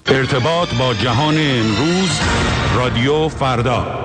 ارتباط با جهان امروز، رادیو فردا.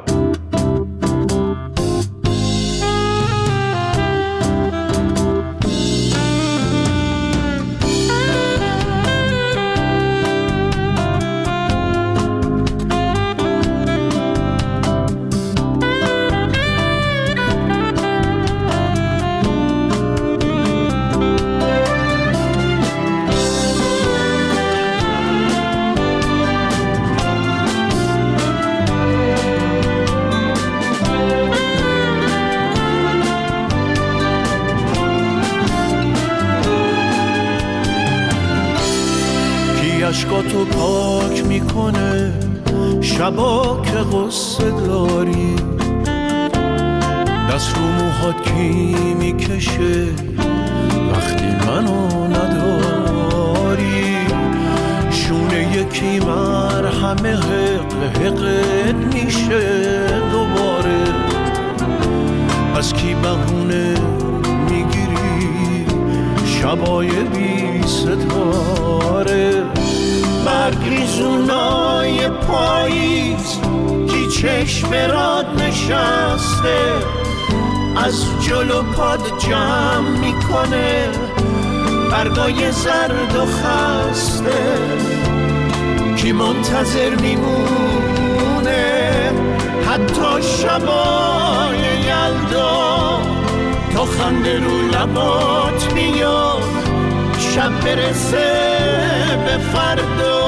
عشقاتو پاک میکنه شبا که غصه داری، دست رو موهات کی میکشه وقتی منو نداری، شونه یکی مرهمه حقت میشه دوباره، از کی بهونه میگیری شبای بی ستاره، برگریزونای پاییز کی چشم راد نشسته، از جلو پاد جمع میکنه برگای زرد و خسته، کی منتظر میمونه حتی شبای یلدا، تا خنده رو لبات میاد شب برسه به فردا.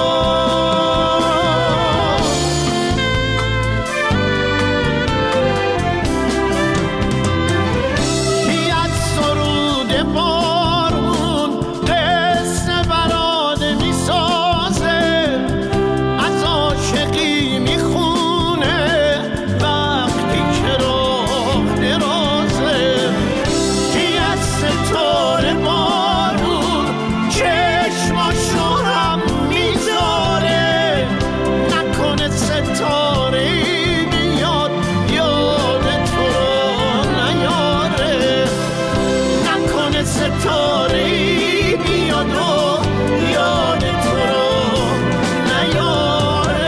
کی از سرود بارون قصه براده میسازه، از عاشقی میخونه وقتی که راه درازه، کی از ستاره بارون چشماشو هم میذاره، نکنه ستاره بیاد یاد تو رو نیاره، نکنه ستاره بیاد و یاد تو رو نیاره.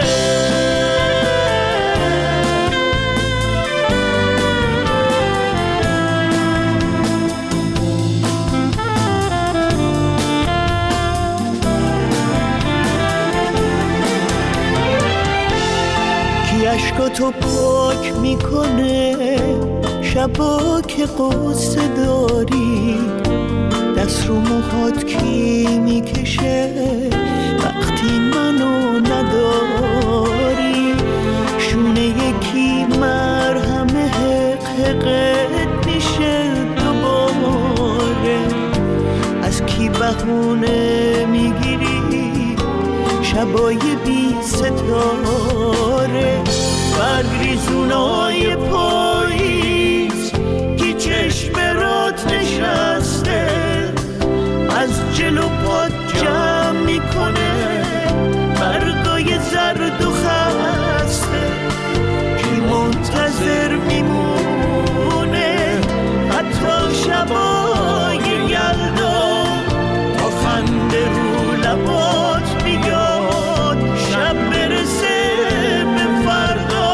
کی عشقاتو پاک میکنه شبا که قصه داری، دست رو موهات کی میکشه وقتی منو نداری، شونه یکی مرهمه حقت میشه دوباره، از کی بهونه میگیری شبای بی ستاره، برگریزونای پاییز کی چشم رات نشسته، از جلو پاد جمع میکنه برگای زرد و خسته، کی منتظر میمونه حتی شبای یلدا، تا خنده رو لبات بیاد شب برسه به فردا.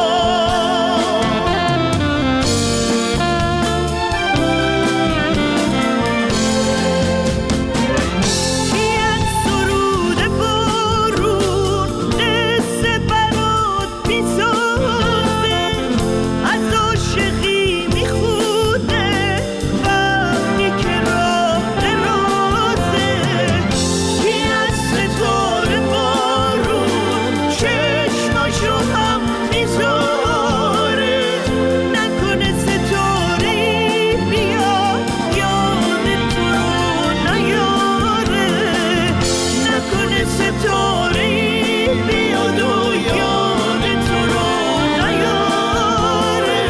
کی از سرود بارون قصه برات میسازه، از عاشقی میخونه وقتی که راه درازه، کی از ستاره بارون چشماشو هم میذاره، نکنه ستاره بیاد یاد تو رو نیاره، نکنه ستاره بیاد و یاد تو رو نیاره.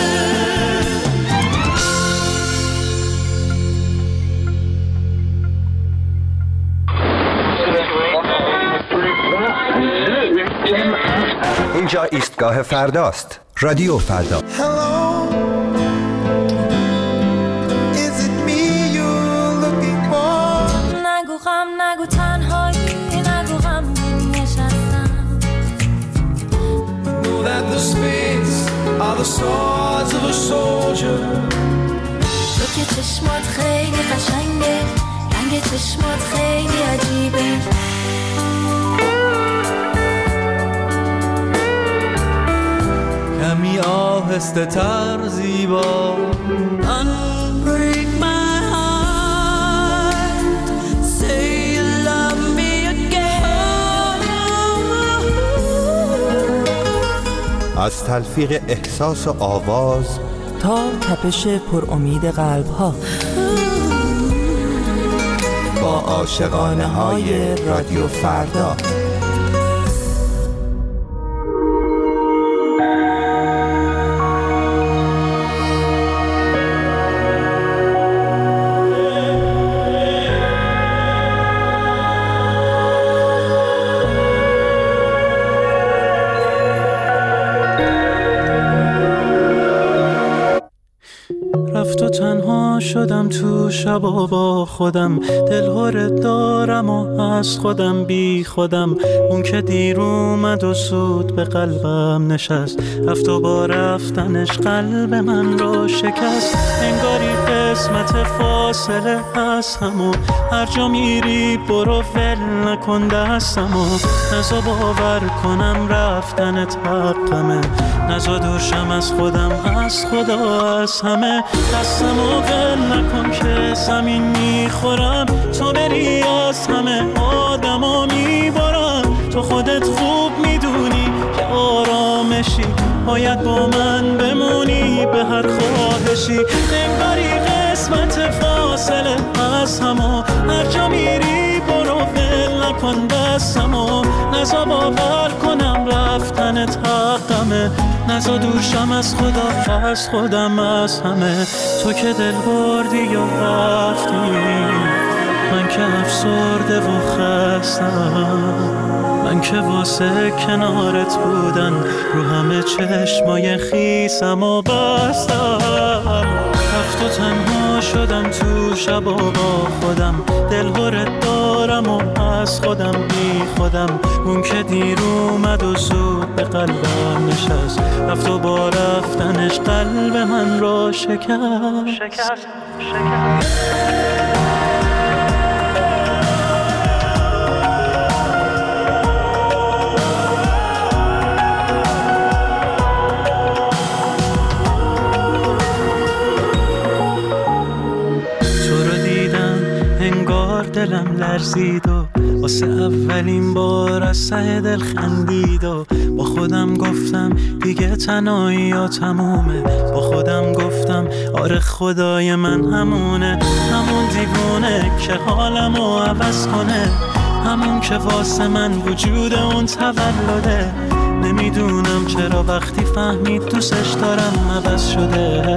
اینجا ایستگاه فرداست. رادیو فردا. Hello, is it me you're looking for? نگو غم نگو تنهایی، نگو غم the swords of a soldier. تو که چشمات خیلی قشنگه، رنگ چشمات خیلی عجیبه. کمی آهسته تر زیبا. Unbreak my heart, say you love me again. از تلفیق احساس و آواز تا تپش پر امید قلب ها، با عاشقانه های رادیو فردا. رفت و تنها شدم تو شبا با خودم، دلهوره دارم و از خودم بی خودم. اون که دیر اومد و زود به قلبم نشست، رفت و با رفتنش قلب من رو شکست. انگاری قسمت فاصله از همو، هر جا میری برو ول نکن دستمو. نزا باور کنم رفتنت حقمه، نزا دورشم از خودم، از خدا، از همه. دستمو ول نکن که زمین میخورم، تو بری از همه آدما میبارم. تو خودت خوب میدونی که آرامشی، باید با من بمونی به هر خواهشی. انگاری قسمت فاصله از همو، هر جا میری برو ول نکن دستمو. نزا باور کنم رفتنت حقمه، نزا دورشم از خدا، از خودم، از همه. تو که دل بردی و رفتی، من که افسرده و خستم. من که واسه کنارت بودن رو همه چشمای خیسم و بستم. رفت و تنها شدم تو شبا با خودم، دلهوره دارم و از خودم بی خودم. اون که دیر اومد و زود به قلبم نشست، رفت و با رفتنش قلب من رو شکست. دلم لرزید و واسه اولین بار از ته دل خندید و با خودم گفتم دیگه تنهایی ها تمومه. با خودم گفتم آره خدای من همونه، همون دیوونه که حالمو عوض کنه، همون که واسه من وجود اون تولده. نمیدونم چرا وقتی فهمید دوستش دارم عوض شده.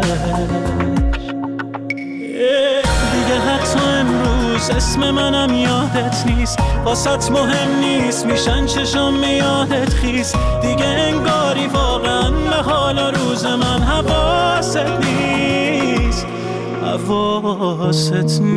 دیگه حتی امروز اسم منم یادت نیست، واسط مهم نیست میشن چشم یادت خیس. دیگه انگاری واقعا به حال روز من حواست نیست، حواست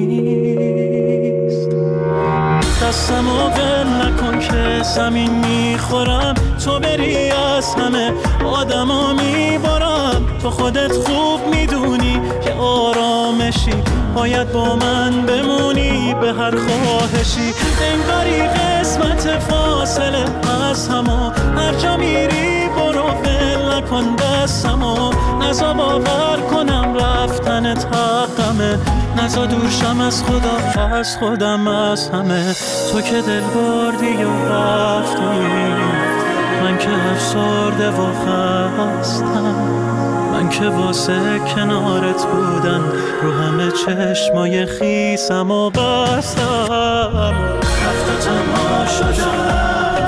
نیست. دستمو ول نکن که زمین میخورم، تو بری از همه آدما میبارم. تو خودت خوب میدونی که آرامشی، باید با من بمونی به هر خواهشی. انگاری قسمت فاصله از همو، هر جا میری برو ول نکن دستمو. نزا باور کنم رفتنت حقمه، نزا دورشم از خدا، از خودم، از همه. تو که دل بردی و رفتی، من که افسرده و خستم. من که واسه کنارت بودن رو همه چشمای خیسم و بستم. رفت و تنها شدم،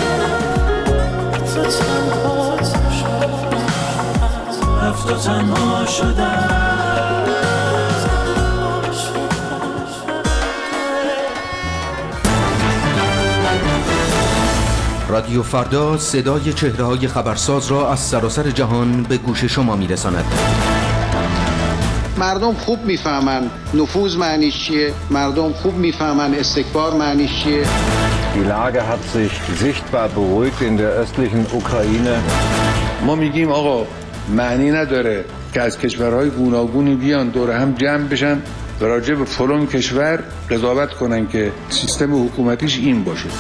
رفت و تنها شدم. رادیو فردا صدای چهره‌های خبرساز را از سراسر جهان به گوش شما می‌رساند. مردم خوب میفهمن نفوذ معنیش چیه، مردم خوب میفهمن استکبار معنیش چیه. Die Lage hat sich sichtbar beruhigt in der östlichen Ukraine. ما میگیم آقا معنی نداره که از کشورهای گوناگونی بیان دور هم جمع بشن و راجع به فلان کشور قضاوت کنن که سیستم حکومتیش این باشه.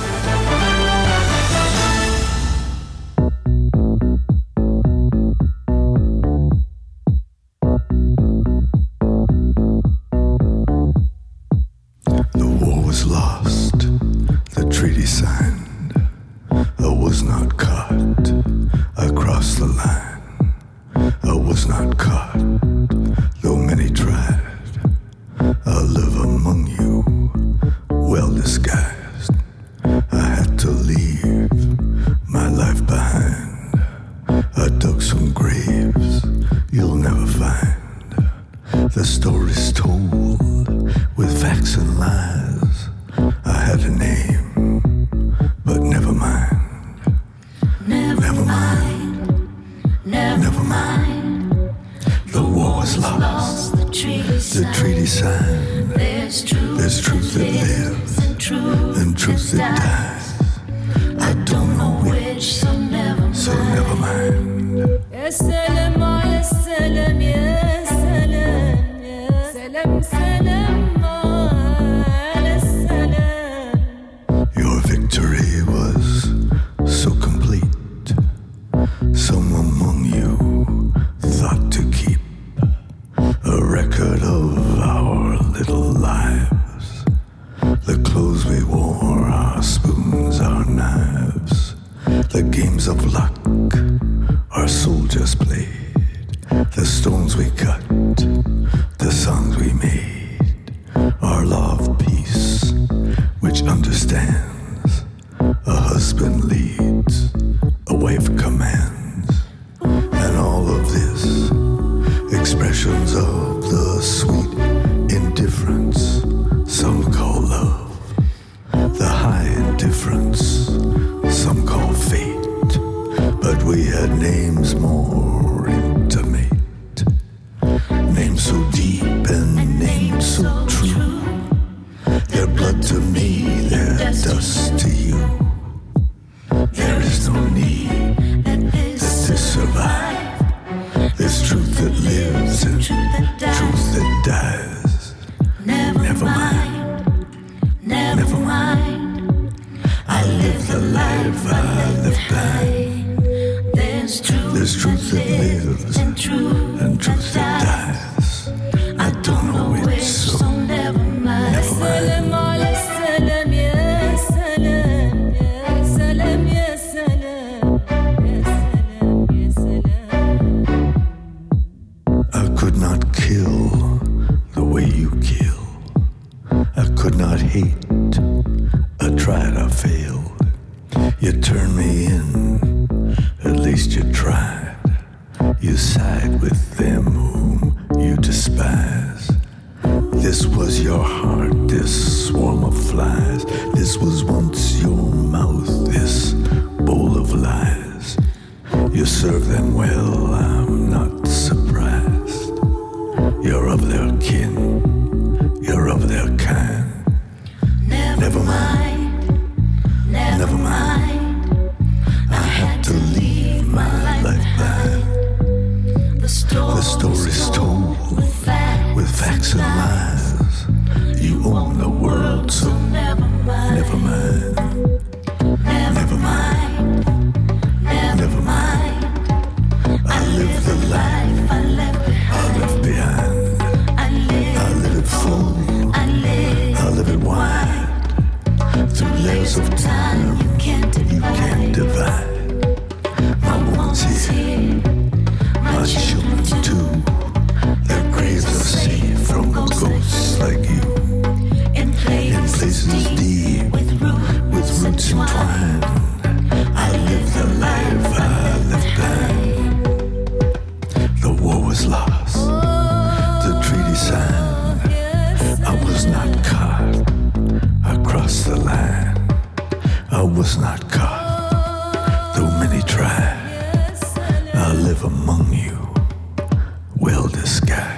Was not caught, though many tried. I live among you, well disguised.